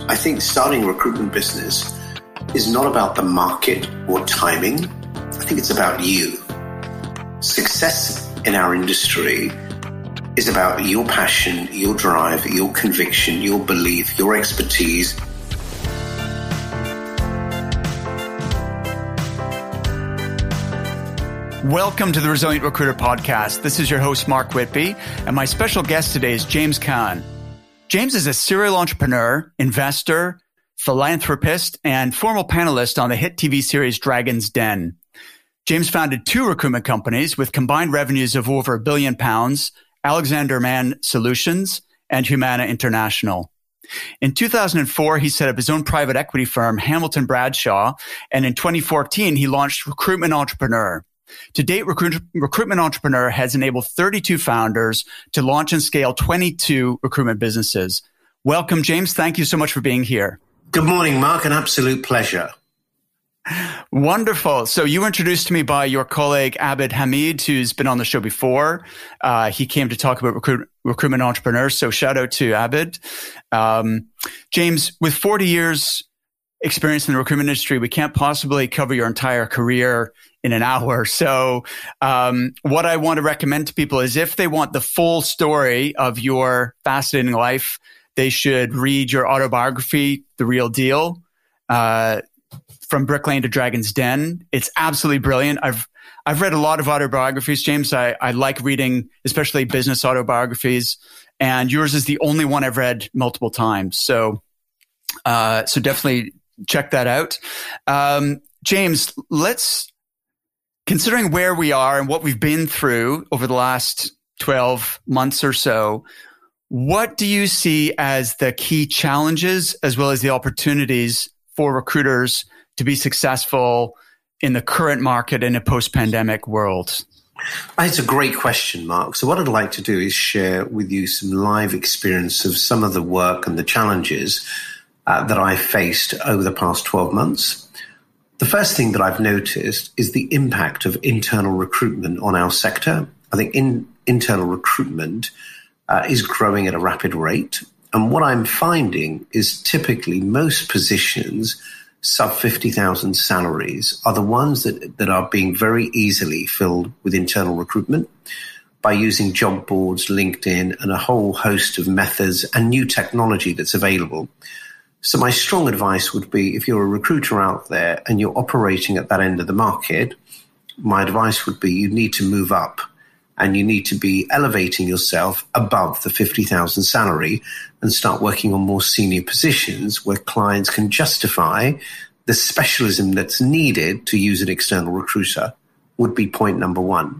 I think starting a recruitment business is not about the market or timing. I think it's about you. Success in our industry is about your passion, your drive, your conviction, your belief, your expertise. Welcome to the Resilient Recruiter Podcast. This is your host, Mark Whitby, and my special guest today is James Caan. James is a serial entrepreneur, investor, philanthropist, and former panelist on the hit TV series Dragon's Den. James founded two recruitment companies with combined revenues of over £1 billion, Alexander Mann Solutions and Humana International. In 2004, he set up his own private equity firm, Hamilton Bradshaw, and in 2014, he launched Recruitment Entrepreneur. To date, Recruitment Entrepreneur has enabled 32 founders to launch and scale 22 recruitment businesses. Welcome, James. Thank you so much for being here. Good morning, Mark. An absolute pleasure. Wonderful. So you were introduced to me by your colleague, Abid Hamid, who's been on the show before. He came to talk about recruitment entrepreneurs. So shout out to Abid. James, with 40 years experience in the recruitment industry, we can't possibly cover your entire career in an hour. So what I want to recommend to people is if they want the full story of your fascinating life, they should read your autobiography, The Real Deal, From Brick Lane to Dragon's Den. It's absolutely brilliant. I've read a lot of autobiographies, James. I like reading, especially business autobiographies, and yours is the only one I've read multiple times. So definitely check that out. James, considering where we are and what we've been through over the last 12 months or so, what do you see as the key challenges as well as the opportunities for recruiters to be successful in the current market in a post-pandemic world? It's a great question, Mark. So what I'd like to do is share with you some live experience of some of the work and the challenges that I faced over the past 12 months. The first thing that I've noticed is the impact of internal recruitment on our sector. I think internal recruitment is growing at a rapid rate. And what I'm finding is typically most positions sub 50,000 salaries are the ones that are being very easily filled with internal recruitment by using job boards, LinkedIn, and a whole host of methods and new technology that's available. So my strong advice would be if you're a recruiter out there and you're operating at that end of the market, my advice would be you need to move up and you need to be elevating yourself above the 50,000 salary and start working on more senior positions where clients can justify the specialism that's needed to use an external recruiter would be point number one.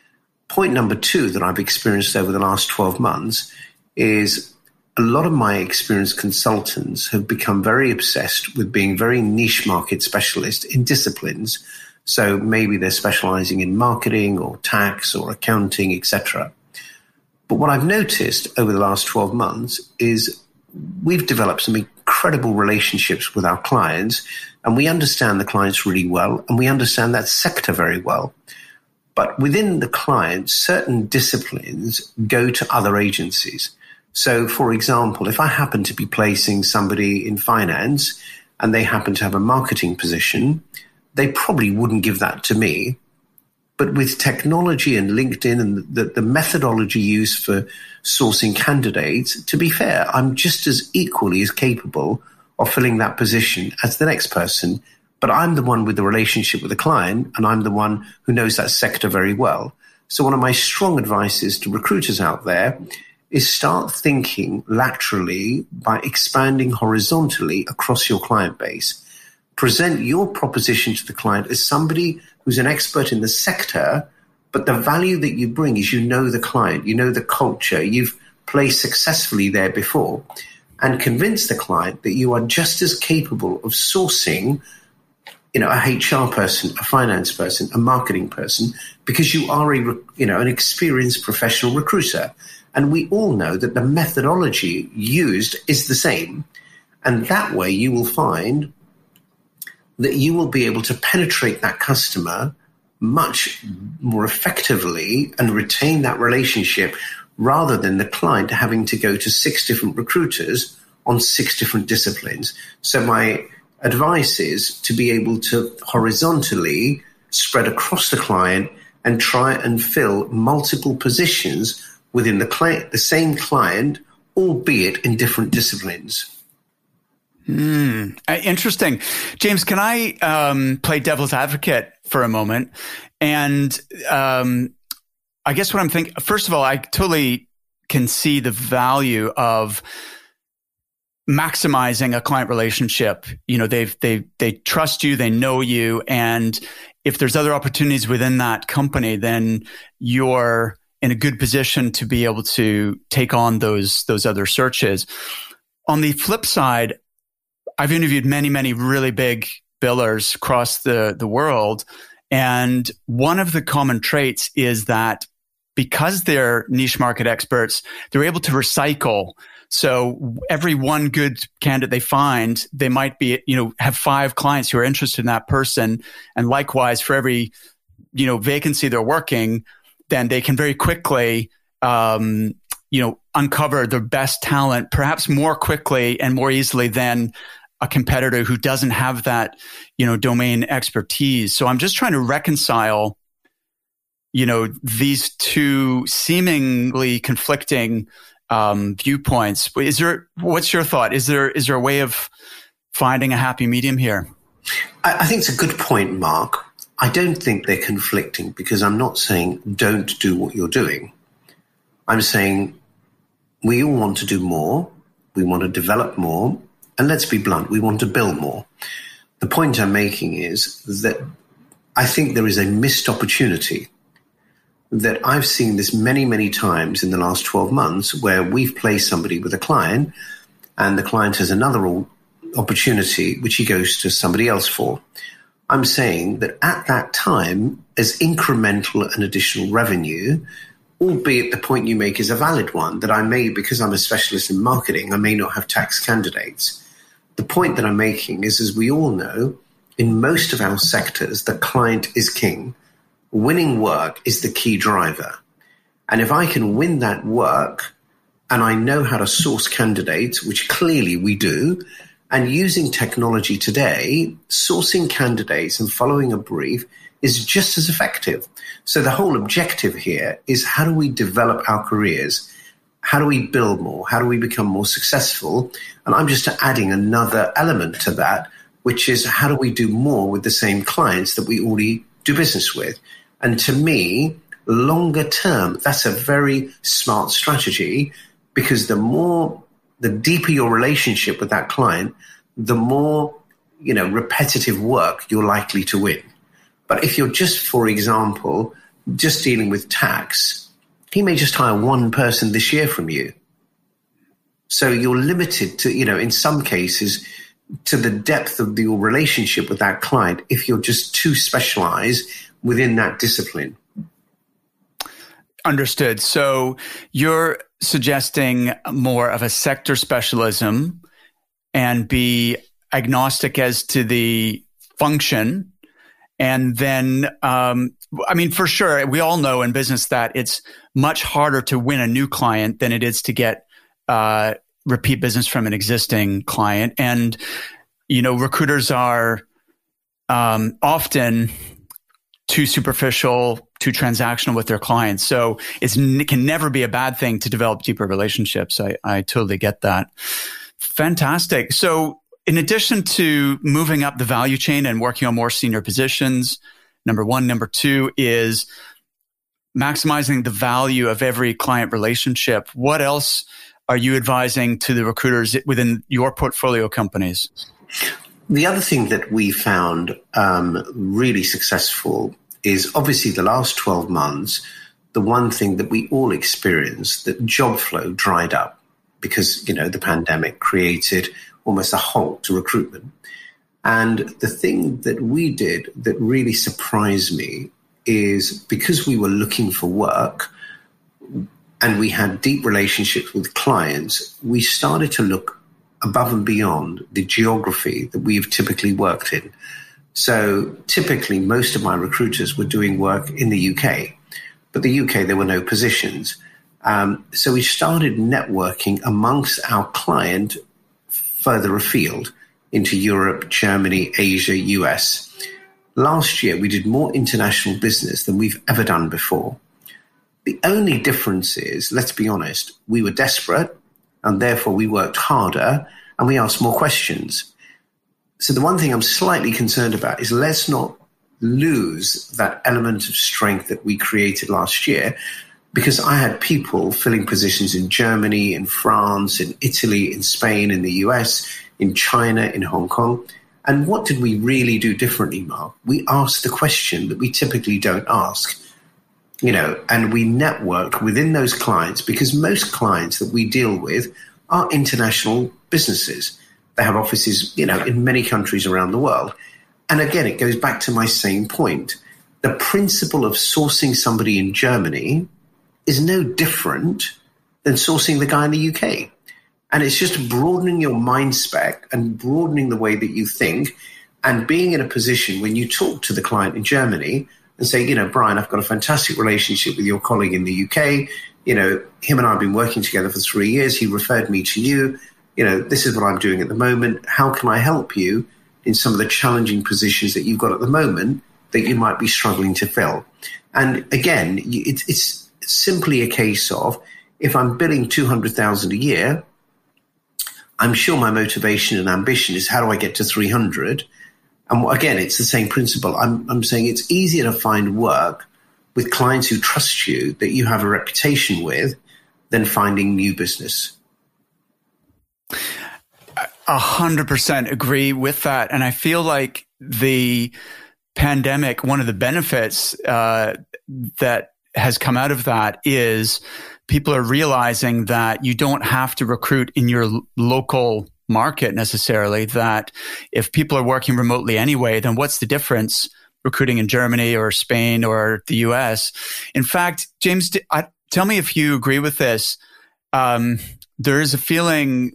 Point number two that I've experienced over the last 12 months is a lot of my experienced consultants have become very obsessed with being very niche market specialists in disciplines. So maybe they're specializing in marketing or tax or accounting, etc. But what I've noticed over the last 12 months is we've developed some incredible relationships with our clients, and we understand the clients really well, and we understand that sector very well. But within the client, certain disciplines go to other agencies. So, for example, if I happen to be placing somebody in finance and they happen to have a marketing position, they probably wouldn't give that to me. But with technology and LinkedIn and the methodology used for sourcing candidates, to be fair, I'm just as equally as capable of filling that position as the next person. But I'm the one with the relationship with the client, and I'm the one who knows that sector very well. So one of my strong advices to recruiters out there is start thinking laterally by expanding horizontally across your client base. Present your proposition to the client as somebody who's an expert in the sector, but the value that you bring is you know the client, you know the culture, you've placed successfully there before, and convince the client that you are just as capable of sourcing a HR person, a finance person, a marketing person, because you are an experienced professional recruiter. And we all know that the methodology used is the same. And that way you will find that you will be able to penetrate that customer much more effectively and retain that relationship rather than the client having to go to 6 different recruiters on 6 different disciplines. So my advice is to be able to horizontally spread across the client and try and fill multiple positions within the same client, albeit in different disciplines. Interesting. James, can I play devil's advocate for a moment? And I guess what I'm thinking, first of all, I totally can see the value of maximizing a client relationship. You know, they trust you, they know you, and if there's other opportunities within that company, then you're in a good position to be able to take on those other searches. On the flip side, I've interviewed many really big billers across the world, and one of the common traits is that because they're niche market experts, they're able to recycle. So every one good candidate they find, they might be, have 5 clients who are interested in that person. And likewise, for every, vacancy they're working, then they can very quickly, uncover the best talent, perhaps more quickly and more easily than a competitor who doesn't have that, domain expertise. So I'm just trying to reconcile, these two seemingly conflicting viewpoints. What's your thought? Is there a way of finding a happy medium here? I think it's a good point, Mark. I don't think they're conflicting, because I'm not saying don't do what you're doing. I'm saying we all want to do more. We want to develop more. And let's be blunt, we want to build more. The point I'm making is that I think there is a missed opportunity, that I've seen this many times in the last 12 months, where we've placed somebody with a client and the client has another opportunity which he goes to somebody else for. I'm saying that at that time, as incremental and additional revenue, albeit the point you make is a valid one, that I may, because I'm a specialist in marketing, I may not have tax candidates. The point that I'm making is, as we all know, in most of our sectors, the client is king. Winning work is the key driver. And if I can win that work, and I know how to source candidates, which clearly we do, and using technology today, sourcing candidates and following a brief is just as effective. So the whole objective here is, how do we develop our careers? How do we build more? How do we become more successful? And I'm just adding another element to that, which is, how do we do more with the same clients that we already do business with? And to me, longer term, that's a very smart strategy, because the deeper your relationship with that client, the more, repetitive work you're likely to win. But if you're just, for example, just dealing with tax, he may just hire one person this year from you. So you're limited to, in some cases, to the depth of your relationship with that client if you're just too specialized within that discipline. Understood. So you're suggesting more of a sector specialism and be agnostic as to the function. And then, for sure, we all know in business that it's much harder to win a new client than it is to get repeat business from an existing client. And, recruiters are often too superficial, too transactional with their clients. So it can never be a bad thing to develop deeper relationships. I totally get that. Fantastic. So in addition to moving up the value chain and working on more senior positions, number one, number two is maximizing the value of every client relationship. What else are you advising to the recruiters within your portfolio companies? The other thing that we found really successful is, obviously, the last 12 months, the one thing that we all experienced, that job flow dried up because, the pandemic created almost a halt to recruitment. And the thing that we did that really surprised me is, because we were looking for work and we had deep relationships with clients, we started to look above and beyond the geography that we've typically worked in. So typically, most of my recruiters were doing work in the UK, but the UK, there were no positions. So we started networking amongst our client further afield into Europe, Germany, Asia, US. Last year, we did more international business than we've ever done before. The only difference is, let's be honest, we were desperate and therefore we worked harder and we asked more questions. So the one thing I'm slightly concerned about is let's not lose that element of strength that we created last year, because I had people filling positions in Germany, in France, in Italy, in Spain, in the US, in China, in Hong Kong. And what did we really do differently, Mark? We asked the question that we typically don't ask, and we networked within those clients, because most clients that we deal with are international businesses. They have offices, in many countries around the world. And again, it goes back to my same point. The principle of sourcing somebody in Germany is no different than sourcing the guy in the UK. And it's just broadening your mind spec and broadening the way that you think, and being in a position when you talk to the client in Germany and say, Brian, I've got a fantastic relationship with your colleague in the UK. Him and I have been working together for 3 years. He referred me to you. This is what I'm doing at the moment. How can I help you in some of the challenging positions that you've got at the moment that you might be struggling to fill? And again, it's simply a case of, if I'm billing 200,000 a year, I'm sure my motivation and ambition is, how do I get to 300? And again, it's the same principle. I'm saying it's easier to find work with clients who trust you, that you have a reputation with, than finding new business. 100% agree with that. And I feel like the pandemic, one of the benefits that has come out of that is people are realizing that you don't have to recruit in your local market necessarily, that if people are working remotely anyway, then what's the difference recruiting in Germany or Spain or the US? In fact, James, tell me if you agree with this. There is a feeling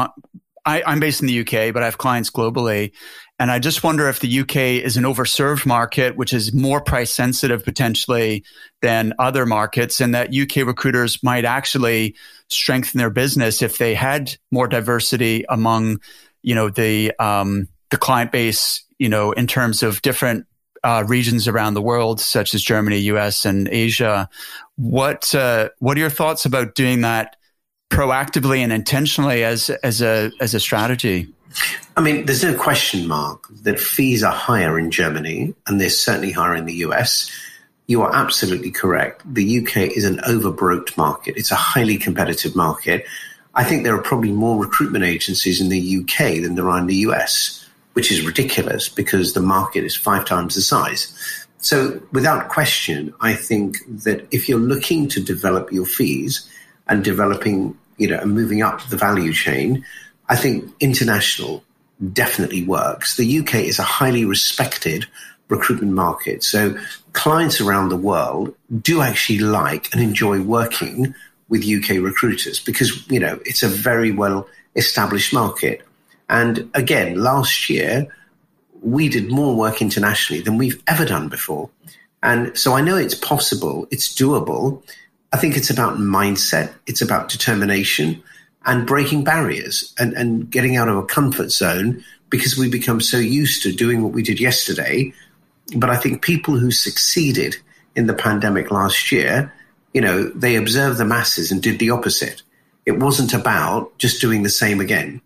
I'm based in the UK, but I have clients globally. And I just wonder if the UK is an overserved market, which is more price sensitive potentially than other markets, and that UK recruiters might actually strengthen their business if they had more diversity among, the client base, in terms of different regions around the world, such as Germany, US, and Asia. What are your thoughts about doing that proactively and intentionally as a strategy? I mean, there's no question, Mark, that fees are higher in Germany, and they're certainly higher in the US. You are absolutely correct. The UK is an overbroked market. It's a highly competitive market. I think there are probably more recruitment agencies in the UK than there are in the US, which is ridiculous because the market is 5 times the size. So without question, I think that if you're looking to develop your fees and developing, and moving up the value chain, I think international definitely works. The UK is a highly respected recruitment market. So clients around the world do actually like and enjoy working with UK recruiters because, it's a very well established market. And again, last year, we did more work internationally than we've ever done before. And so I know it's possible, it's doable. I think it's about mindset, it's about determination and breaking barriers and getting out of a comfort zone, because we become so used to doing what we did yesterday. But I think people who succeeded in the pandemic last year, they observed the masses and did the opposite. It wasn't about just doing the same again.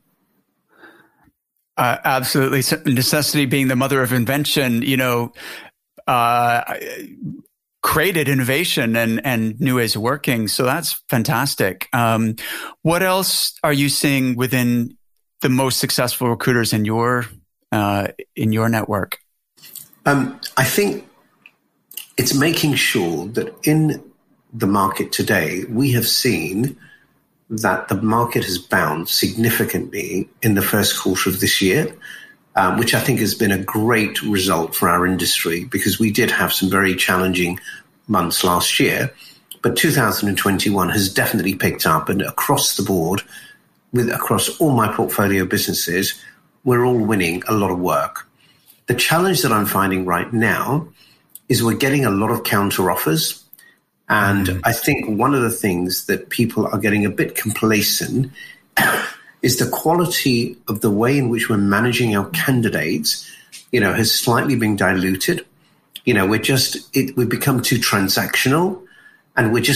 Absolutely. Necessity being the mother of invention, created innovation and new ways of working. So that's fantastic. What else are you seeing within the most successful recruiters in your network? I think it's making sure that in the market today, we have seen that the market has bounced significantly in the first quarter of this year, which I think has been a great result for our industry, because we did have some very challenging months last year. But 2021 has definitely picked up, and across the board, across all my portfolio businesses, we're all winning a lot of work. The challenge that I'm finding right now is we're getting a lot of counter offers. And I think one of the things that people are getting a bit complacent is the quality of the way in which we're managing our candidates, has slightly been diluted. We've become too transactional, and we're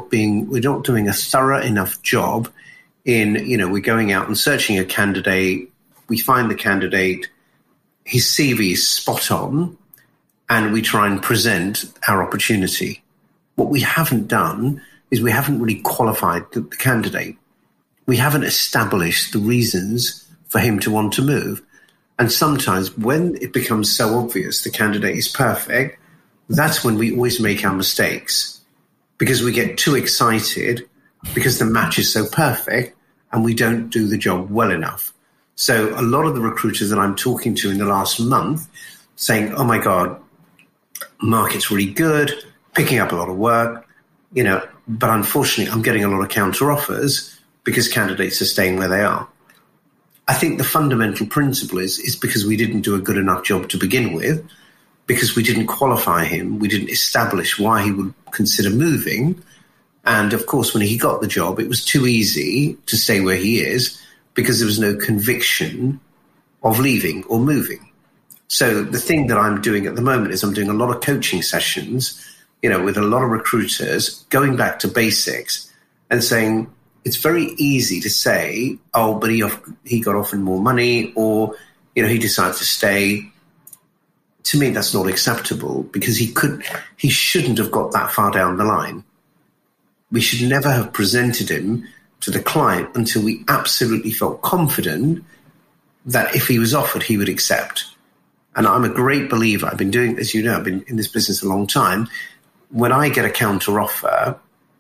not doing a thorough enough job in, we're going out and searching a candidate. We find the candidate, his CV is spot on, and we try and present our opportunity. What we haven't done is we haven't really qualified the candidate. We haven't established the reasons for him to want to move. And sometimes when it becomes so obvious the candidate is perfect, that's when we always make our mistakes, because we get too excited because the match is so perfect and we don't do the job well enough. So a lot of the recruiters that I'm talking to in the last month saying, oh my God, market's really good, picking up a lot of work, but unfortunately I'm getting a lot of counter offers because candidates are staying where they are. I think the fundamental principle is because we didn't do a good enough job to begin with, because we didn't qualify him, we didn't establish why he would consider moving. And of course, when he got the job, it was too easy to stay where he is because there was no conviction of leaving or moving. So the thing that I'm doing at the moment is I'm doing a lot of coaching sessions, with a lot of recruiters, going back to basics and saying, it's very easy to say, oh, but he got offered more money, or, he decided to stay. To me, that's not acceptable, because he shouldn't have got that far down the line. We should never have presented him to the client until we absolutely felt confident that if he was offered, he would accept. And I'm a great believer. I've been doing, as you know, I've been in this business a long time. When I get a counter offer,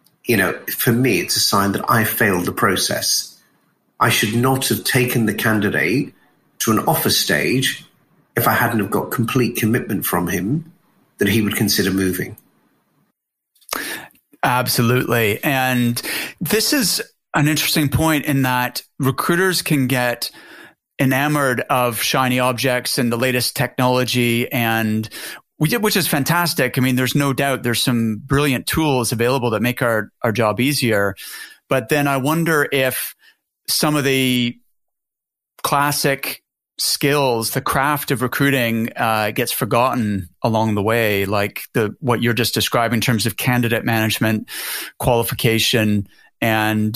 for me, it's a sign that I failed the process. I should not have taken the candidate to an offer stage if I hadn't have got complete commitment from him that he would consider moving. Absolutely. And this is an interesting point in that recruiters can get enamored of shiny objects and the latest technology, and which is fantastic. I mean, there's no doubt there's some brilliant tools available that make our job easier. But then I wonder if some of the classic skills, the craft of recruiting, gets forgotten along the way, like what you're just describing in terms of candidate management, qualification, and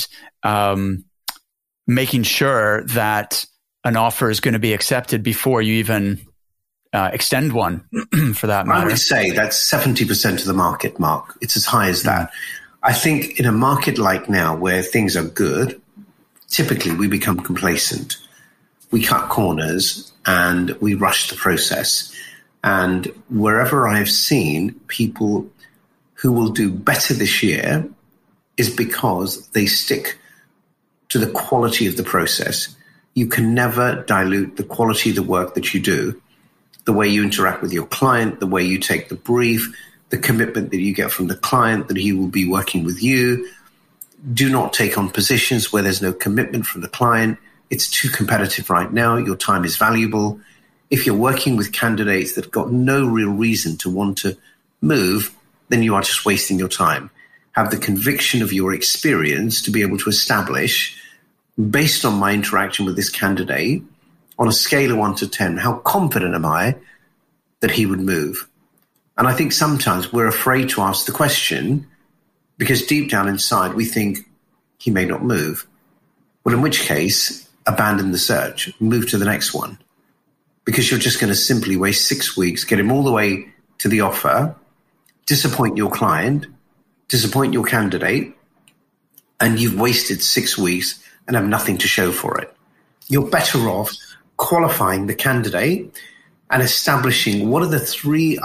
making sure that an offer is going to be accepted before you even extend one, for that matter. I would say that's 70% of the market, Mark. It's as high as that. I think in a market like now where things are good, typically we become complacent. We cut corners and we rush the process. And wherever I've seen people who will do better this year is because they stick to the quality of the process. You can never dilute the quality of the work that you do, the way you interact with your client, the way you take the brief, the commitment that you get from the client that he will be working with you. Do not take on positions where there's no commitment from the client. It's too competitive right now. Your time is valuable. If you're working with candidates that have got no real reason to want to move, then you are just wasting your time. Have the conviction of your experience to be able to establish, based on my interaction with this candidate, on a scale of 1 to 10, how confident am I that he would move? And I think sometimes we're afraid to ask the question because deep down inside we think he may not move. Well, in which case, abandon the search, move to the next one, because you're just going to simply waste 6 weeks, get him all the way to the offer, disappoint your client, disappoint your candidate, and you've wasted 6 weeks and have nothing to show for it. You're better off qualifying the candidate and establishing what are the three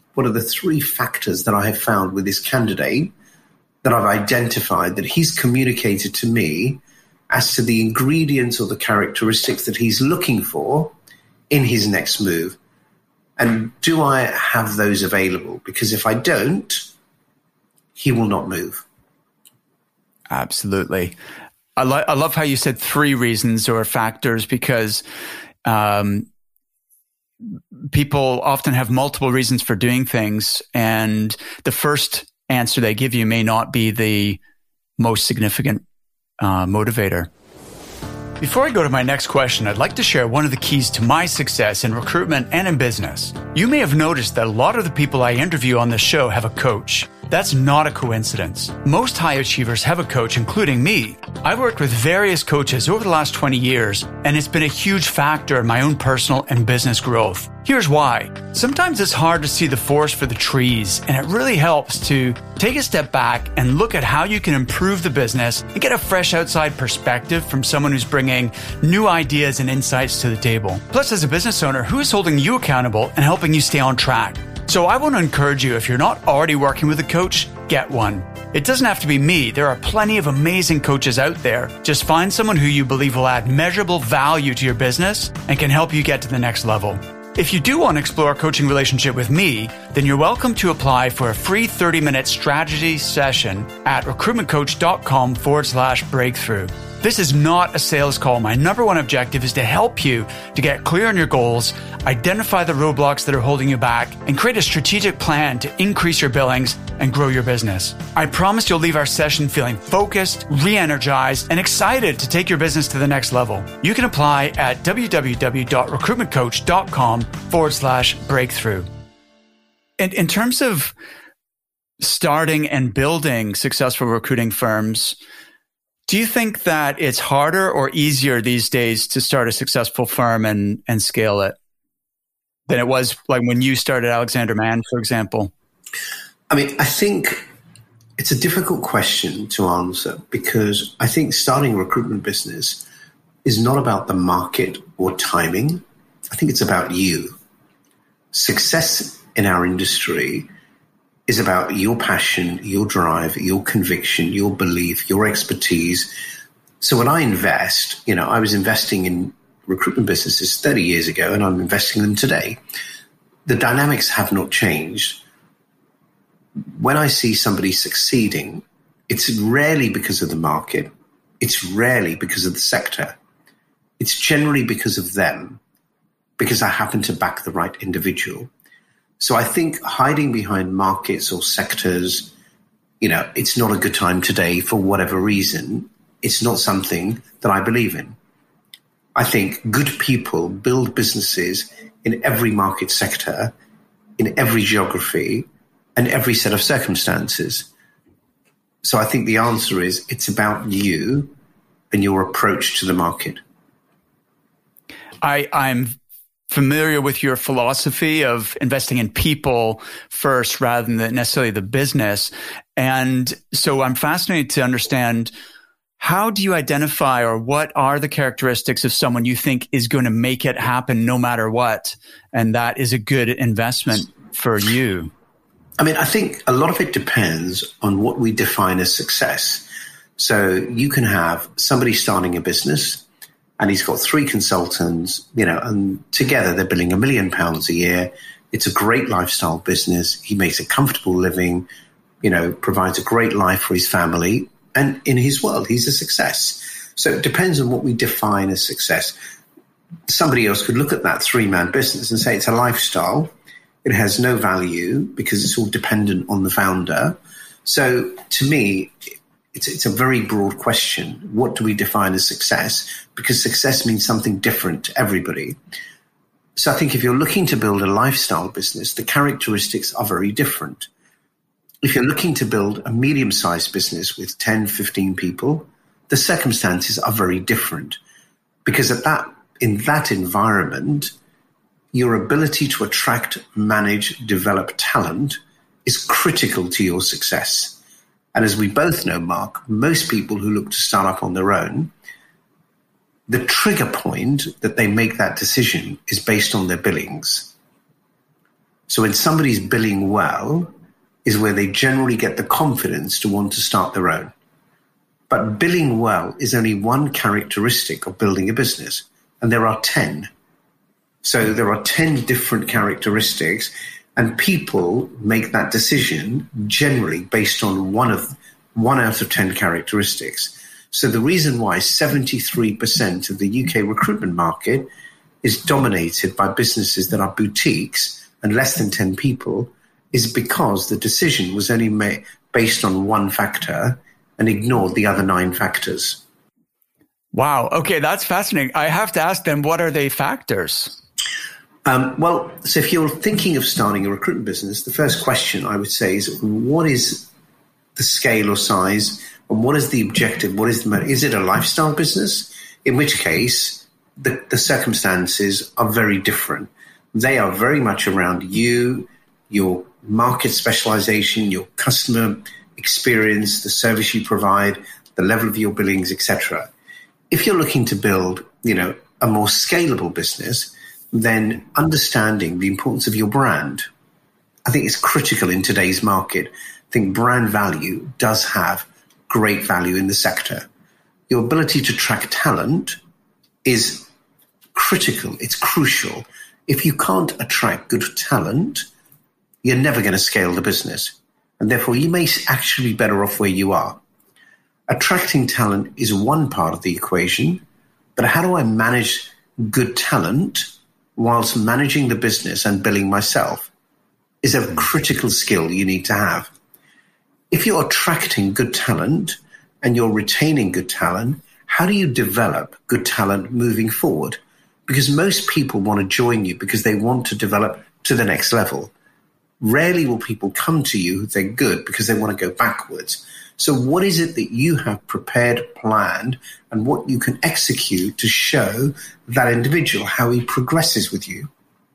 factors that I have found with this candidate that I've identified that he's communicated to me as to the ingredients or the characteristics that he's looking for in his next move. And do I have those available? Because if I don't, he will not move. Absolutely. I love how you said 3 reasons or factors, because people often have multiple reasons for doing things, and the first answer they give you may not be the most significant motivator. Before I go to my next question, I'd like to share one of the keys to my success in recruitment and in business. You may have noticed that a lot of the people I interview on this show have a coach. That's not a coincidence. Most high achievers have a coach, including me. I've worked with various coaches over the last 20 years, and it's been a huge factor in my own personal and business growth. Here's why. Sometimes it's hard to see the forest for the trees, and it really helps to take a step back and look at how you can improve the business and get a fresh outside perspective from someone who's bringing new ideas and insights to the table. Plus, as a business owner, who is holding you accountable and helping you stay on track? So I want to encourage you, if you're not already working with a coach, get one. It doesn't have to be me. There are plenty of amazing coaches out there. Just find someone who you believe will add measurable value to your business and can help you get to the next level. If you do want to explore a coaching relationship with me, then you're welcome to apply for a free 30-minute strategy session at recruitmentcoach.com/breakthrough. This is not a sales call. My number one objective is to help you to get clear on your goals, identify the roadblocks that are holding you back, and create a strategic plan to increase your billings and grow your business. I promise you'll leave our session feeling focused, re-energized, and excited to take your business to the next level. You can apply at www.recruitmentcoach.com/breakthrough. And in terms of starting and building successful recruiting firms, do you think that it's harder or easier these days to start a successful firm and scale it than it was like when you started Alexander Mann, for example? I mean, I think it's a difficult question to answer because I think starting a recruitment business is not about the market or timing. I think it's about you. Success in our industry is about your passion, your drive, your conviction, your belief, your expertise. So when I invest, I was investing in recruitment businesses 30 years ago and I'm investing in them today. The dynamics have not changed. When I see somebody succeeding, it's rarely because of the market. It's rarely because of the sector. It's generally because of them, because I happen to back the right individual. So I think hiding behind markets or sectors, it's not a good time today for whatever reason. It's not something that I believe in. I think good people build businesses in every market sector, in every geography, and every set of circumstances. So I think the answer is it's about you and your approach to the market. I'm familiar with your philosophy of investing in people first rather than necessarily the business. And so I'm fascinated to understand, how do you identify, or what are the characteristics of someone you think is going to make it happen no matter what? And that is a good investment for you. I mean, I think a lot of it depends on what we define as success. So you can have somebody starting a business and he's got 3 consultants, and together they're billing £1 million a year. It's a great lifestyle business. He makes a comfortable living, provides a great life for his family. And in his world, he's a success. So it depends on what we define as success. Somebody else could look at that 3-man business and say it's a lifestyle. It has no value because it's all dependent on the founder. So to me, it's a very broad question. What do we define as success? Because success means something different to everybody. So I think if you're looking to build a lifestyle business, the characteristics are very different. If you're looking to build a medium-sized business with 10, 15 people, the circumstances are very different. Because in that environment, your ability to attract, manage, develop talent is critical to your success. And as we both know, Mark, most people who look to start up on their own, the trigger point that they make that decision is based on their billings. So when somebody's billing well is where they generally get the confidence to want to start their own. But billing well is only one characteristic of building a business, and there are 10. So there are 10 different characteristics, and people make that decision generally based on one out of 10 characteristics. So the reason why 73% of the UK recruitment market is dominated by businesses that are boutiques and less than 10 people is because the decision was only made based on one factor and ignored the other 9 factors. Wow. Okay, that's fascinating. I have to ask then, what are the factors? So if you're thinking of starting a recruitment business, the first question I would say is, what is the scale or size, and what is the objective? What is is it a lifestyle business? In which case, the circumstances are very different. They are very much around you, your market specialization, your customer experience, the service you provide, the level of your billings, etc. If you're looking to build, a more scalable business, then understanding the importance of your brand, I think, is critical in today's market. I think brand value does have great value in the sector. Your ability to track talent is critical. It's crucial. If you can't attract good talent, you're never going to scale the business. And therefore, you may actually be better off where you are. Attracting talent is one part of the equation, but how do I manage good talent whilst managing the business and billing myself is a critical skill you need to have. If you're attracting good talent and you're retaining good talent, how do you develop good talent moving forward? Because most people want to join you because they want to develop to the next level. Rarely will people come to you if they're good because they want to go backwards. So what is it that you have prepared, planned, and what you can execute to show that individual how he progresses with you?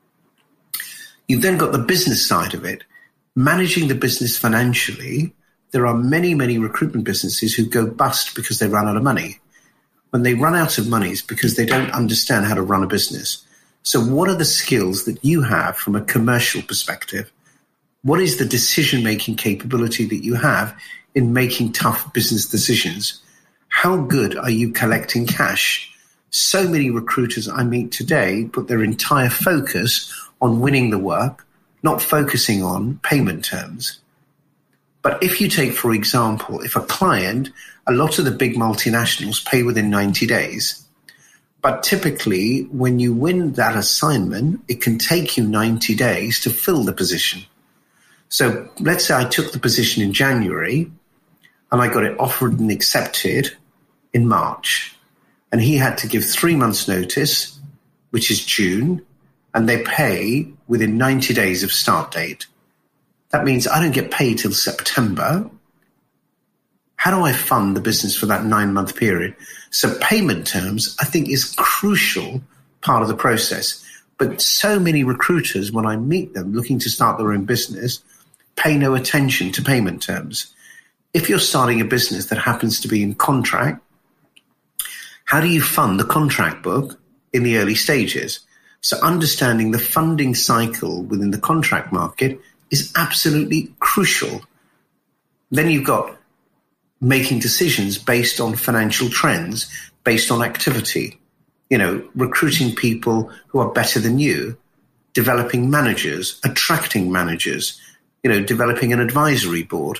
You've then got the business side of it. Managing the business financially, there are many, many recruitment businesses who go bust because they run out of money. When they run out of money, it's because they don't understand how to run a business. So what are the skills that you have from a commercial perspective? What is the decision-making capability that you have in making tough business decisions? How good are you collecting cash? So many recruiters I meet today put their entire focus on winning the work, not focusing on payment terms. But if you take, for example, if a client, a lot of the big multinationals pay within 90 days. But typically, when you win that assignment, it can take you 90 days to fill the position. So let's say I took the position in January and I got it offered and accepted in March. And he had to give 3 months notice, which is June, and they pay within 90 days of start date. That means I don't get paid till September. How do I fund the business for that 9-month period? So payment terms, I think, is crucial part of the process. But so many recruiters, when I meet them looking to start their own business, pay no attention to payment terms. If you're starting a business that happens to be in contract, how do you fund the contract book in the early stages? So understanding the funding cycle within the contract market is absolutely crucial. Then you've got making decisions based on financial trends, based on activity, recruiting people who are better than you, developing managers, attracting managers, developing an advisory board.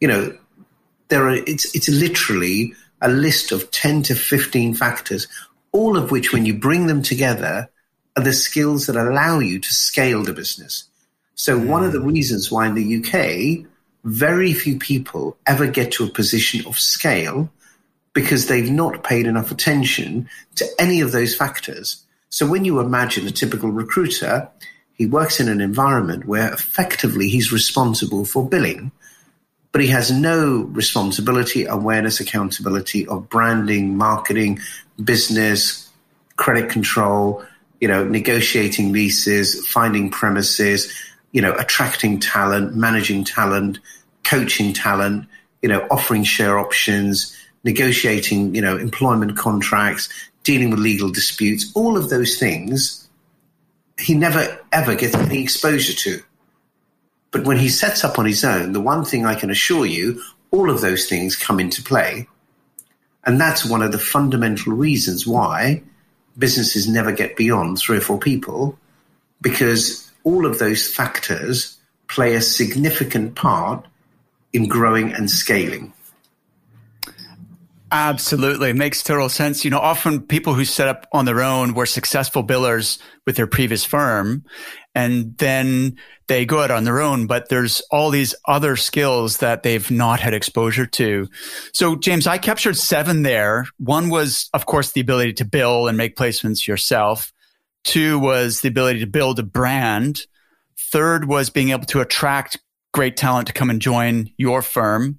It's literally a list of 10 to 15 factors, all of which, when you bring them together, are the skills that allow you to scale the business. So one of the reasons why in the UK, very few people ever get to a position of scale because they've not paid enough attention to any of those factors. So when you imagine a typical recruiter, he works in an environment where effectively he's responsible for billing, but he has no responsibility, awareness, accountability of branding, marketing, business, credit control, negotiating leases, finding premises, attracting talent, managing talent, coaching talent, offering share options, negotiating, employment contracts, dealing with legal disputes, all of those things he never, ever gets any exposure to. But when he sets up on his own, the one thing I can assure you, all of those things come into play. And that's one of the fundamental reasons why businesses never get beyond 3 or 4 people, because all of those factors play a significant part in growing and scaling. Absolutely. It makes total sense. Often people who set up on their own were successful billers with their previous firm, and then they go out on their own, but there's all these other skills that they've not had exposure to. So James, I captured 7 there. 1 was, of course, the ability to bill and make placements yourself. 2 was the ability to build a brand. 3rd was being able to attract great talent to come and join your firm.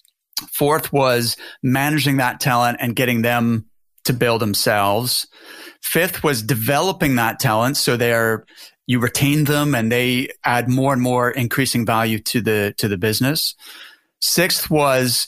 4th was managing that talent and getting them to build themselves. 5th was developing that talent so you retain them and they add more and more increasing value to the business. 6th was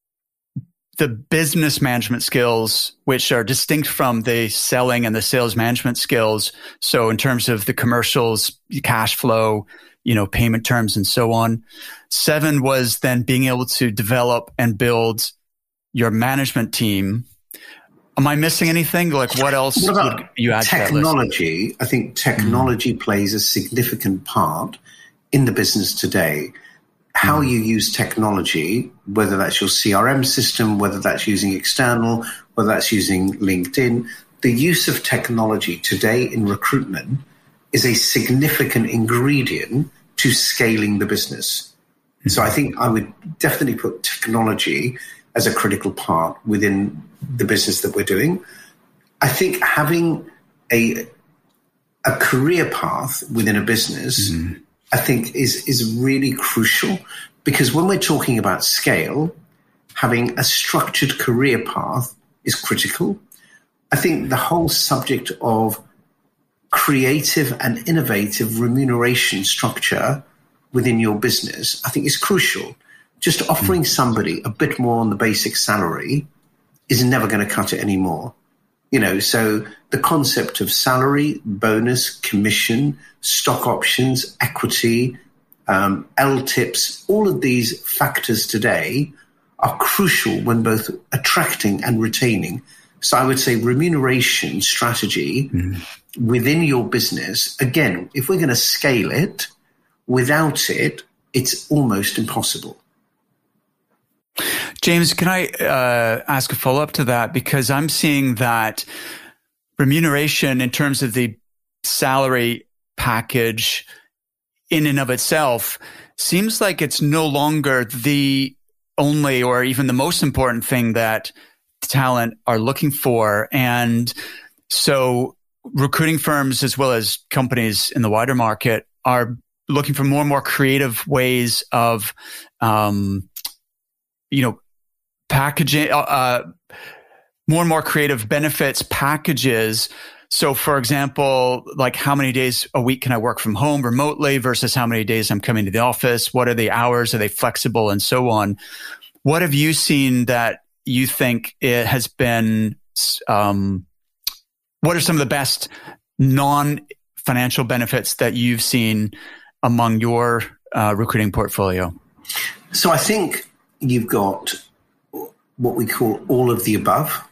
the business management skills, which are distinct from the selling and the sales management skills. So in terms of the commercials, cash flow, payment terms and so on. 7 was then being able to develop and build your management team. Am I missing anything? Like what else would you add to that list? Technology. I think technology plays a significant part in the business today. How you use technology, whether that's your CRM system, whether that's using external, whether that's using LinkedIn, the use of technology today in recruitment is a significant ingredient to scaling the business. So I think I would definitely put technology as a critical part within the business that we're doing. I think having a career path within a business, I think is really crucial, because when we're talking about scale, having a structured career path is critical. I think the whole subject of creative and innovative remuneration structure within your business, I think is crucial. Just offering somebody a bit more on the basic salary is never going to cut it anymore. So the concept of salary, bonus, commission, stock options, equity, LTIPs, all of these factors today are crucial when both attracting and retaining. So I would say remuneration strategy within your business, again, if we're going to scale it, without it, it's almost impossible. James, can I ask a follow-up to that? Because I'm seeing that remuneration in terms of the salary package in and of itself seems like it's no longer the only or even the most important thing that talent are looking for. And so recruiting firms as well as companies in the wider market are looking for more and more creative ways of, packaging, more and more creative benefits packages. So for example, like how many days a week can I work from home remotely versus how many days I'm coming to the office? What are the hours? Are they flexible and so on? What have you seen that you think it has been, what are some of the best non-financial benefits that you've seen among your recruiting portfolio? So I think you've got what we call all of the above,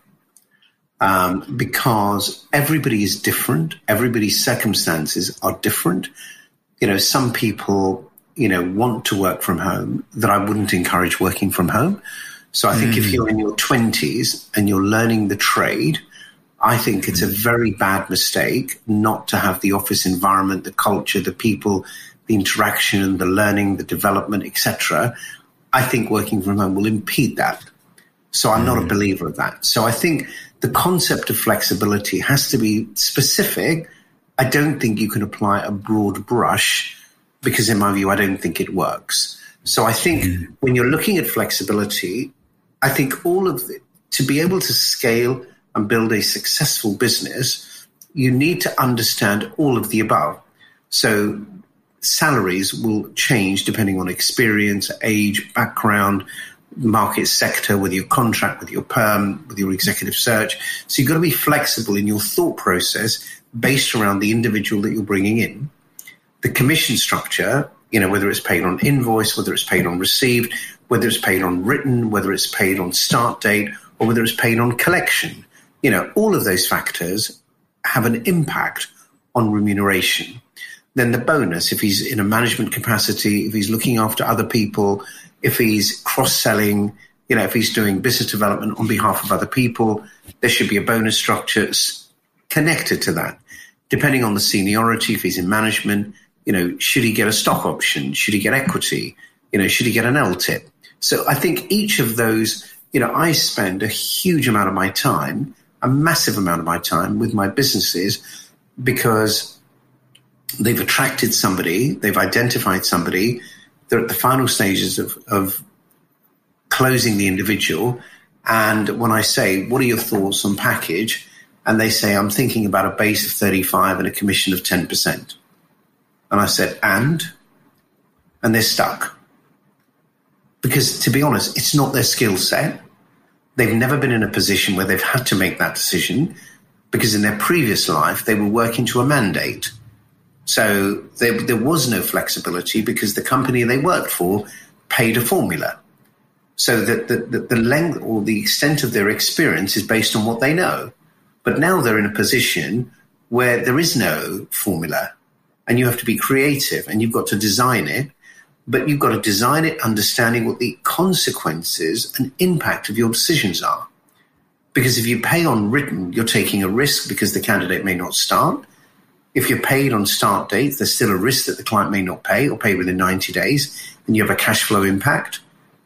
because everybody is different. Everybody's circumstances are different. Some people, want to work from home that I wouldn't encourage working from home. So I think if you're in your 20s and you're learning the trade, I think it's a very bad mistake not to have the office environment, the culture, the people, the interaction, the learning, the development, etc. I think working from home will impede that. So I'm not a believer of that. So I think the concept of flexibility has to be specific. I don't think you can apply a broad brush because in my view, I don't think it works. So I think when you're looking at flexibility, I think to be able to scale and build a successful business, you need to understand all of the above. So salaries will change depending on experience, age, background, market sector, whether you contract, with your perm, with your executive search. So you've got to be flexible in your thought process based around the individual that you're bringing in. The commission structure, whether it's paid on invoice, whether it's paid on received, whether it's paid on written, whether it's paid on start date, or whether it's paid on collection, all of those factors have an impact on remuneration. Then the bonus, if he's in a management capacity, if he's looking after other people, if he's cross-selling, if he's doing business development on behalf of other people, there should be a bonus structure connected to that. Depending on the seniority, if he's in management, should he get a stock option? Should he get equity? Should he get an LTIP? So I think each of those, I spend a huge amount of my time, a massive amount of my time with my businesses because they've attracted somebody, they've identified somebody, they're at the final stages of closing the individual. And when I say, what are your thoughts on package? And they say, I'm thinking about a base of 35 and a commission of 10%. And I said, and they're stuck. Because to be honest, it's not their skill set. They've never been in a position where they've had to make that decision because in their previous life, they were working to a mandate. So there was no flexibility because the company they worked for paid a formula. So that the length or the extent of their experience is based on what they know. But now they're in a position where there is no formula and you have to be creative and you've got to design it. But you've got to design it understanding what the consequences and impact of your decisions are. Because if you pay on written, you're taking a risk because the candidate may not start. If you're paid on start date, there's still a risk that the client may not pay or pay within 90 days, and you have a cash flow impact.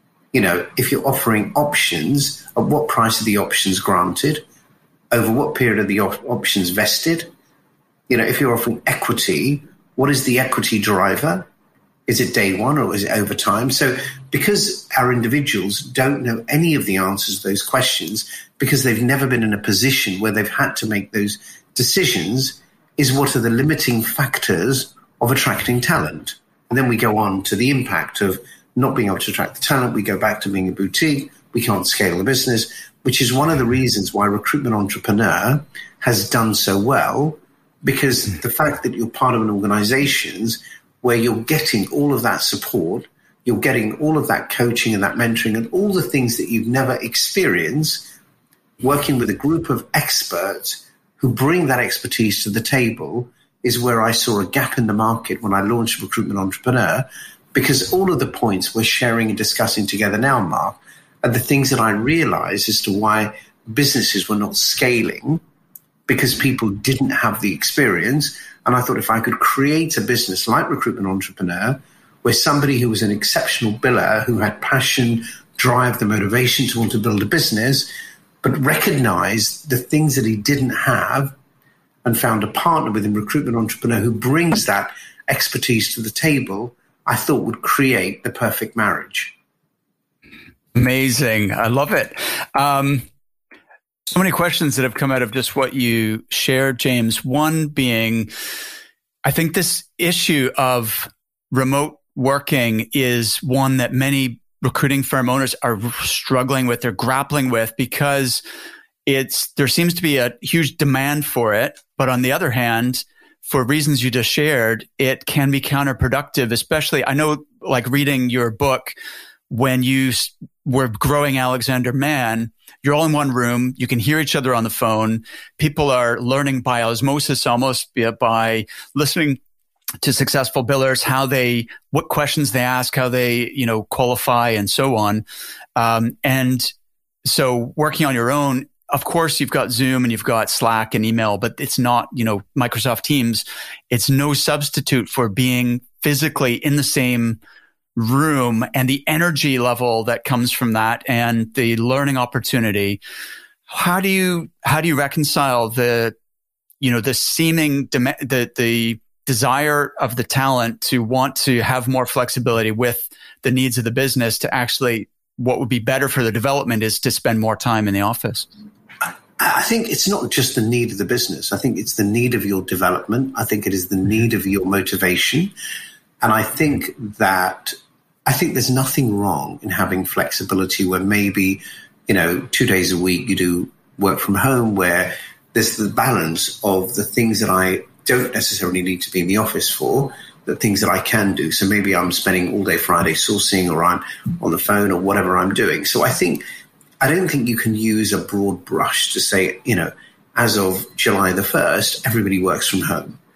If you're offering options, at what price are the options granted? Over what period are the options vested? If you're offering equity, what is the equity driver? Is it day one or is it over time? So because our individuals don't know any of the answers to those questions because they've never been in a position where they've had to make those decisions is what are the limiting factors of attracting talent. And then we go on to the impact of not being able to attract the talent. We go back to being a boutique. We can't scale the business, which is one of the reasons why Recruitment Entrepreneur has done so well, because the fact that you're part of an organization where you're getting all of that support, you're getting all of that coaching and that mentoring and all the things that you've never experienced, working with a group of experts who bring that expertise to the table is where I saw a gap in the market when I launched Recruitment Entrepreneur, because all of the points we're sharing and discussing together now, Mark, are the things that I realized as to why businesses were not scaling because people didn't have the experience. And I thought if I could create a business like Recruitment Entrepreneur, where somebody who was an exceptional biller, who had passion, drive, the motivation to want to build a business, but recognized the things that he didn't have and found a partner within Recruitment Entrepreneur who brings that expertise to the table, I thought would create the perfect marriage. Amazing. I love it. So many questions that have come out of just what you shared, James. One being, I think this issue of remote working is one that many recruiting firm owners are struggling with, they're grappling with, because there seems to be a huge demand for it. But on the other hand, for reasons you just shared, it can be counterproductive, especially, I know, like reading your book, when you were growing Alexander Mann, you're all in one room. You can hear each other on the phone. People are learning by osmosis, almost by listening to successful billers, what questions they ask, how they, qualify and so on. And so working on your own, of course, you've got Zoom and you've got Slack and email, but it's not, Microsoft Teams. It's no substitute for being physically in the same room and the energy level that comes from that and the learning opportunity. How do you reconcile the seeming the desire of the talent to want to have more flexibility with the needs of the business to actually, what would be better for the development is to spend more time in the office? I think it's not just the need of the business. I think it's the need of your development. I think it is the need of your motivation. And I think there's nothing wrong in having flexibility where maybe, 2 days a week you do work from home, where there's the balance of the things that I don't necessarily need to be in the office for, the things that I can do. So maybe I'm spending all day Friday sourcing, or I'm on the phone, or whatever I'm doing. So I don't think you can use a broad brush to say, as of July the 1st, everybody works from home.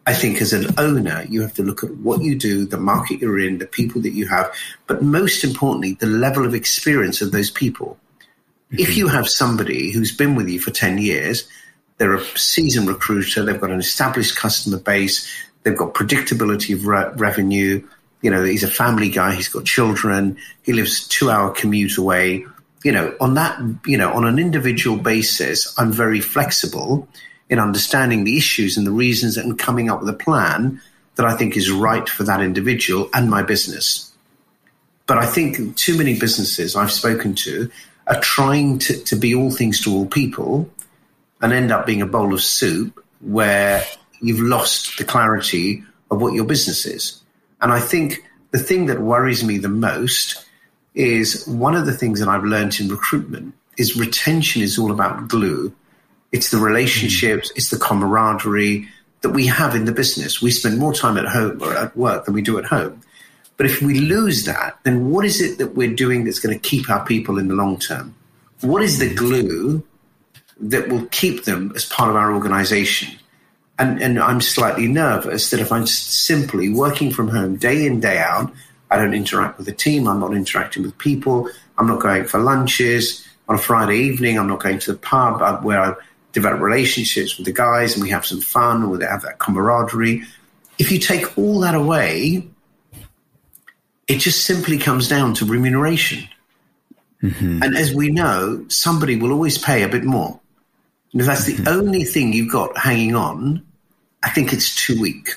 I think as an owner, you have to look at what you do, the market you're in, the people that you have, but most importantly, the level of experience of those people. Mm-hmm. If you have somebody who's been with you for 10 years, they're a seasoned recruiter, they've got an established customer base, they've got predictability of revenue, he's a family guy, he's got children, he lives a 2-hour commute away. On that, on an individual basis, I'm very flexible in understanding the issues and the reasons and coming up with a plan that I think is right for that individual and my business. But I think too many businesses I've spoken to are trying to be all things to all people and end up being a bowl of soup where you've lost the clarity of what your business is. And I think the thing that worries me the most is one of the things that I've learned in recruitment is retention is all about glue. It's the relationships, it's the camaraderie that we have in the business. We spend more time at home or at work than we do at home. But if we lose that, then what is it that we're doing that's going to keep our people in the long term? What is the glue that will keep them as part of our organization? And I'm slightly nervous that if I'm simply working from home day in, day out, I don't interact with the team, I'm not interacting with people, I'm not going for lunches. On a Friday evening, I'm not going to the pub where I develop relationships with the guys and we have some fun or they have that camaraderie. If you take all that away, it just simply comes down to remuneration. Mm-hmm. And as we know, somebody will always pay a bit more. And if that's the only thing you've got hanging on, I think it's too weak.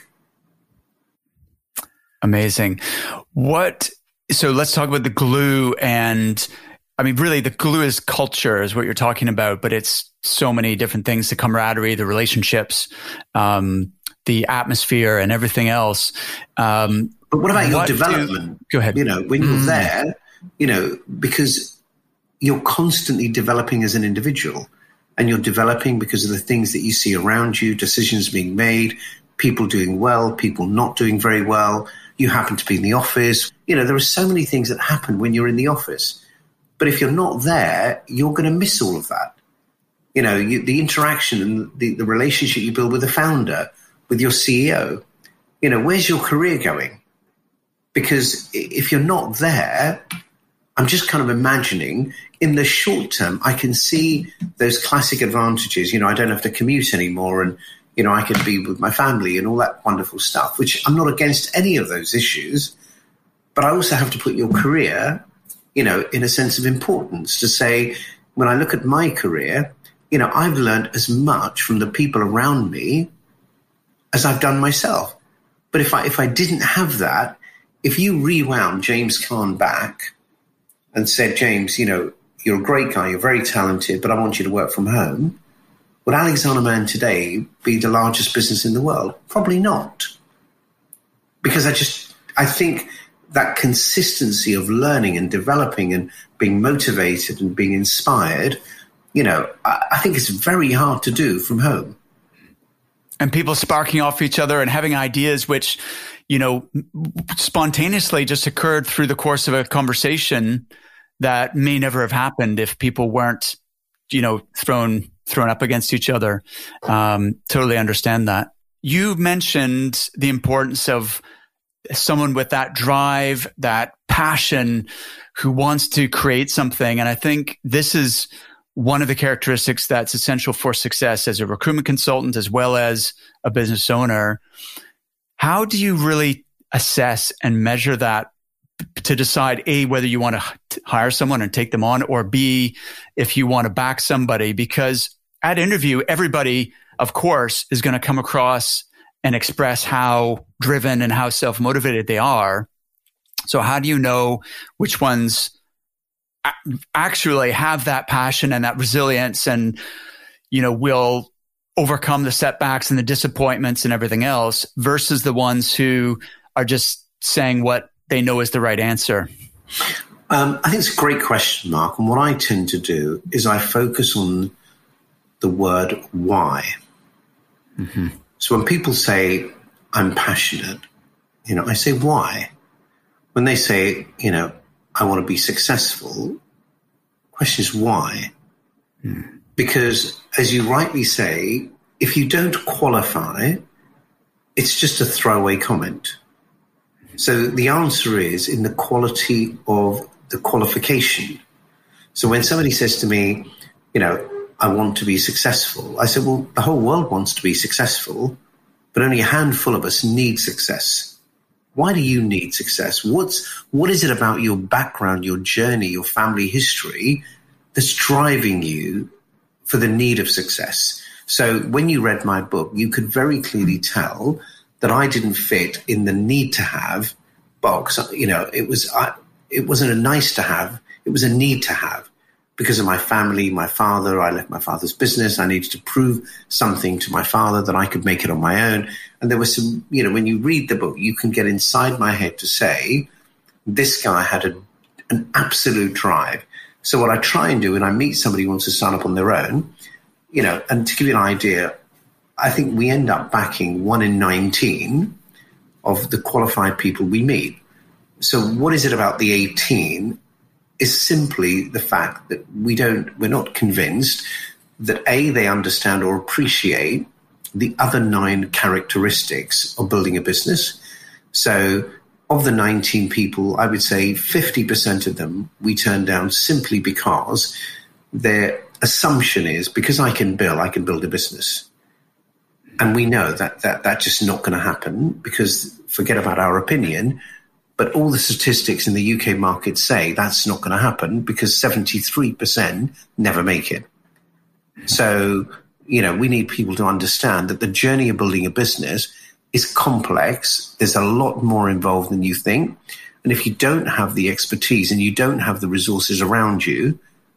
Amazing. So let's talk about the glue. And I mean, really, the glue is culture is what you're talking about, but it's so many different things, the camaraderie, the relationships, the atmosphere and everything else. But what about your development? Go ahead. When you're there, because you're constantly developing as an individual and you're developing because of the things that you see around you, decisions being made, people doing well, people not doing very well. You happen to be in the office. There are so many things that happen when you're in the office. But if you're not there, you're going to miss all of that. The interaction and the relationship you build with the founder, with your CEO. Where's your career going? Because if you're not there, I'm just kind of imagining in the short term, I can see those classic advantages. I don't have to commute anymore and, I can be with my family and all that wonderful stuff, which I'm not against any of those issues. But I also have to put your career, in a sense of importance to say, when I look at my career, I've learned as much from the people around me as I've done myself. But if I didn't have that, if you rewound James Caan back and said, James, you're a great guy, you're very talented, but I want you to work from home, would Alexander Mann today be the largest business in the world? Probably not. Because I think that consistency of learning and developing and being motivated and being inspired, I think it's very hard to do from home. And people sparking off each other and having ideas which, spontaneously just occurred through the course of a conversation that may never have happened if people weren't, thrown up against each other. Totally understand that. You mentioned the importance of someone with that drive, that passion, who wants to create something. And I think this is one of the characteristics that's essential for success as a recruitment consultant, as well as a business owner. How do you really assess and measure that to decide, A, whether you want to hire someone and take them on, or B, if you want to back somebody? Because at interview, everybody, of course, is going to come across and express how driven and how self-motivated they are. So how do you know which ones actually have that passion and that resilience and, will overcome the setbacks and the disappointments and everything else versus the ones who are just saying what they know is the right answer? I think it's a great question, Mark. And what I tend to do is I focus on the word why. Mm-hmm. So when people say, I'm passionate, I say, why? When they say, I want to be successful, the question is why? Mm. Because as you rightly say, if you don't qualify, it's just a throwaway comment. So the answer is in the quality of the qualification. So when somebody says to me, I want to be successful, I said, well, the whole world wants to be successful, but only a handful of us need success. Why do you need success? What is it about your background, your journey, your family history that's driving you for the need of success? So when you read my book, you could very clearly tell that I didn't fit in the need to have box. It wasn't a nice to have. It was a need to have because of my family, my father. I left my father's business. I needed to prove something to my father that I could make it on my own. And there was some, when you read the book, you can get inside my head to say, this guy had an absolute drive. So what I try and do when I meet somebody who wants to start up on their own, and to give you an idea, I think we end up backing 1 in 19 of the qualified people we meet. So what is it about the 18 is simply the fact that we're not convinced that A, they understand or appreciate the other 9 characteristics of building a business. So of the 19 people, I would say 50% of them we turn down simply because their assumption is because I can build a business. And we know that that's just not going to happen because forget about our opinion, but all the statistics in the UK market say that's not going to happen because 73% never make it. So, we need people to understand that the journey of building a business is complex. There's a lot more involved than you think. And if you don't have the expertise and you don't have the resources around you,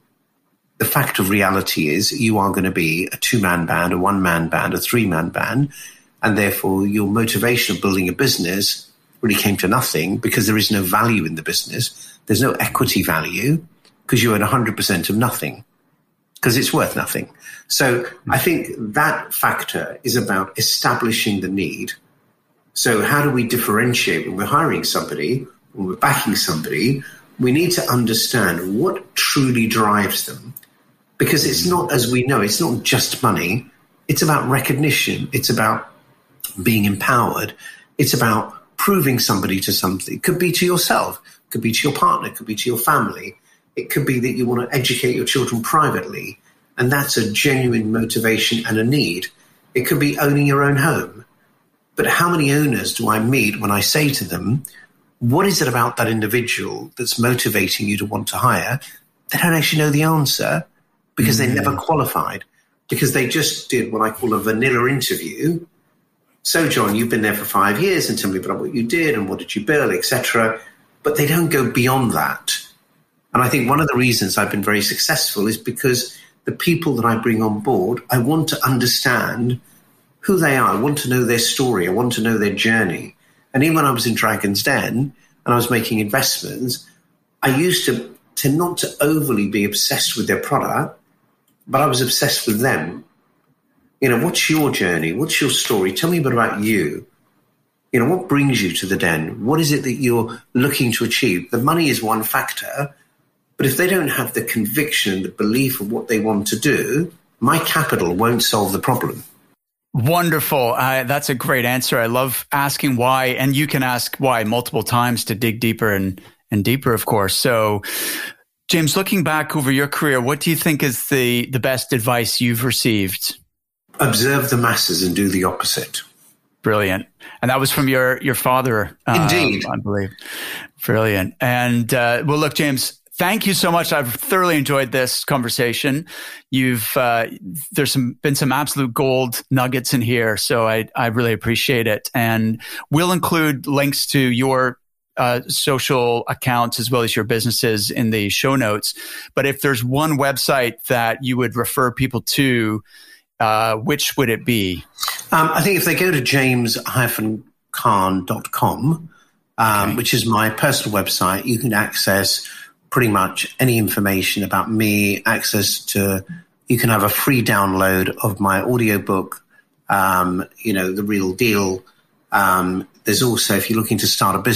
the fact of reality is you are going to be a 2-man band, a 1-man band, a 3-man band, and therefore your motivation of building a business really came to nothing because there is no value in the business. There's no equity value because you earn 100% of nothing because it's worth nothing. So I think that factor is about establishing the need. So how do we differentiate when we're hiring somebody, when we're backing somebody? We need to understand what truly drives them. Because it's not, as we know, it's not just money. It's about recognition. It's about being empowered. It's about proving somebody to something. It could be to yourself. It could be to your partner. It could be to your family. It could be that you want to educate your children privately. And that's a genuine motivation and a need. It could be owning your own home. But how many owners do I meet when I say to them, what is it about that individual that's motivating you to want to hire? They don't actually know the answer. Because they never qualified, because they just did what I call a vanilla interview. So, John, you've been there for 5 years and tell me about what you did and what did you build, etc. But they don't go beyond that. And I think one of the reasons I've been very successful is because the people that I bring on board, I want to understand who they are. I want to know their story. I want to know their journey. And even when I was in Dragon's Den and I was making investments, I used to not to overly be obsessed with their product, but I was obsessed with them. What's your journey? What's your story? Tell me a bit about you. What brings you to the den? What is it that you're looking to achieve? The money is one factor, but if they don't have the conviction, the belief of what they want to do, my capital won't solve the problem. Wonderful. That's a great answer. I love asking why, and you can ask why multiple times to dig deeper and deeper, of course. So, James, looking back over your career, what do you think is the best advice you've received? Observe the masses and do the opposite. Brilliant. And that was from your father. Indeed. I believe. Brilliant. And well, look, James, thank you so much. I've thoroughly enjoyed this conversation. There's been some absolute gold nuggets in here. So I really appreciate it. And we'll include links to your social accounts as well as your businesses in the show notes. But if there's one website that you would refer people to, which would it be? I think if they go to james-khan.com, which is my personal website, you can access pretty much any information about me, you can have a free download of my audiobook, The Real Deal. There's also, if you're looking to start a book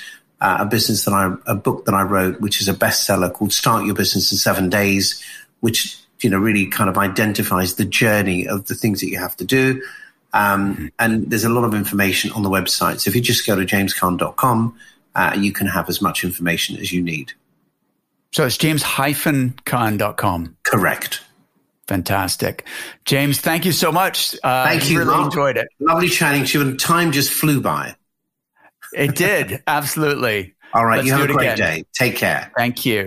that I wrote, which is a bestseller called Start Your Business in 7 Days, which, really kind of identifies the journey of the things that you have to do. And there's a lot of information on the website. So if you just go to jamescahn.com, you can have as much information as you need. So it's james-kahn.com. Correct. Fantastic. James, thank you so much. Thank you. Really enjoyed it. Lovely chatting to you, and time just flew by. It did. Absolutely. All right. You have a great day. Take care. Thank you.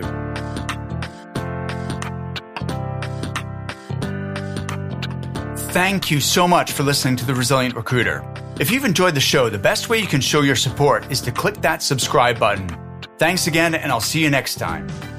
Thank you so much for listening to The Resilient Recruiter. If you've enjoyed the show, the best way you can show your support is to click that subscribe button. Thanks again, and I'll see you next time.